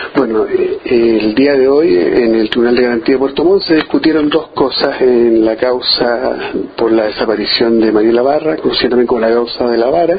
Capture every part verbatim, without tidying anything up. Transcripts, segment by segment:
Bueno, eh, el día de hoy en el Tribunal de Garantía de Puerto Montt se discutieron dos cosas en la causa por la desaparición de Mariela Barra, conocida también como la causa de la vara.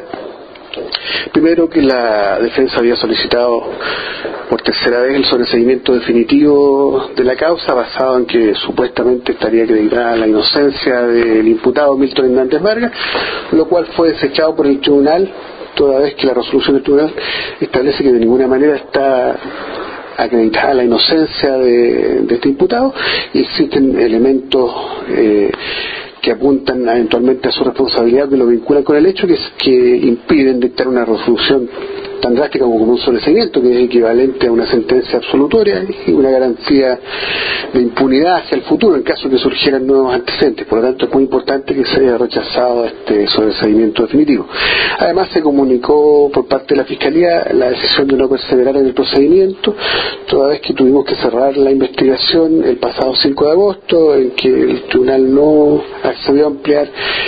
Primero, que la defensa había solicitado por tercera vez el sobreseimiento definitivo de la causa, basado en que supuestamente estaría acreditada la inocencia del imputado Milton Hernández Vargas, lo cual fue desechado por el tribunal, toda vez que la resolución del tribunal establece que de ninguna manera está acreditada la inocencia de, de este imputado, y existen elementos eh, que apuntan eventualmente a su responsabilidad, que lo vinculan con el hecho, que, es, que impiden dictar una resolución tan drástica como un sobreseimiento, que es equivalente a una sentencia absolutoria y una garantía de impunidad hacia el futuro en caso de que surgieran nuevos antecedentes. Por lo tanto, es muy importante que se haya rechazado este sobreseimiento definitivo. Además, se comunicó por parte de la Fiscalía la decisión de no perseverar en el procedimiento, toda vez que tuvimos que cerrar la investigación el pasado cinco de agosto, en que el tribunal no accedió a ampliar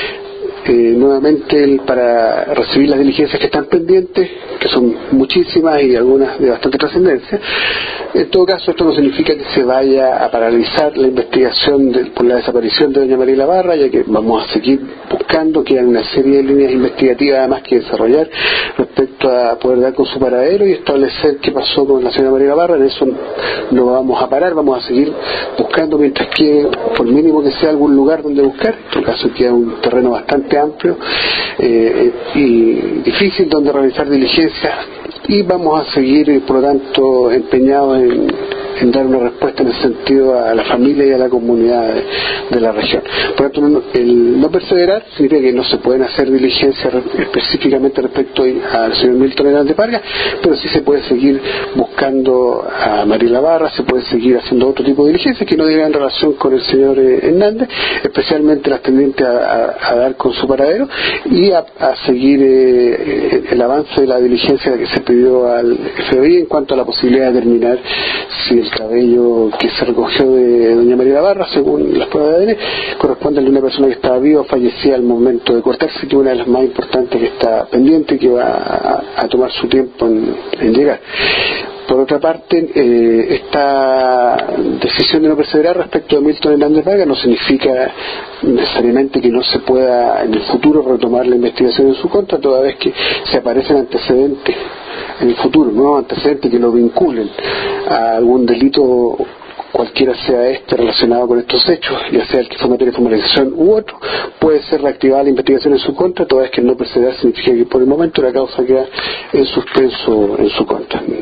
Eh, nuevamente el, para recibir las diligencias que están pendientes, que son muchísimas y algunas de bastante trascendencia. En todo caso, esto no significa que se vaya a paralizar la investigación de, por la desaparición de doña Mariela Barra, ya que vamos a seguir buscando, quedan una serie de líneas investigativas además que desarrollar respecto a poder dar con su paradero y establecer qué pasó con la señora Mariela Barra. En eso no vamos a parar, vamos a seguir buscando mientras que, por mínimo que sea algún lugar donde buscar. En todo caso, queda un terreno bastante amplio eh, y difícil donde realizar diligencias, y vamos a seguir, por lo tanto, empeñados en, en dar una respuesta en ese sentido a la familia y a la comunidad de, de la región. Por lo tanto, no, el no perseverar significa que no se pueden hacer diligencias específicamente respecto al señor Milton Hernández Vargas, pero sí se puede seguir buscando a Mariela Barra, se puede seguir haciendo otro tipo de diligencias que no digan relación con el señor eh, Hernández, especialmente las tendientes a, a, a dar con su paradero, y a, a seguir eh, el avance de la diligencia que se pidió al F B I en cuanto a la posibilidad de determinar si el cabello que se recogió de doña Mariela Barra, según las pruebas de A D N, corresponde al de una persona que estaba viva o fallecida al momento de cortarse, que es una de las más importantes que está pendiente y que va a, a tomar su tiempo en, en llegar. Por otra parte, eh, esta decisión de no perseverar respecto de Milton Hernández Vargas no significa necesariamente que no se pueda en el futuro retomar la investigación en su contra, toda vez que se aparecen antecedentes en el futuro, nuevos antecedentes que lo vinculen a algún delito, cualquiera sea este relacionado con estos hechos, ya sea el que fue materia de formalización u otro, puede ser reactivada la investigación en su contra, toda vez que el no perseverar significa que por el momento la causa queda en suspenso en su contra.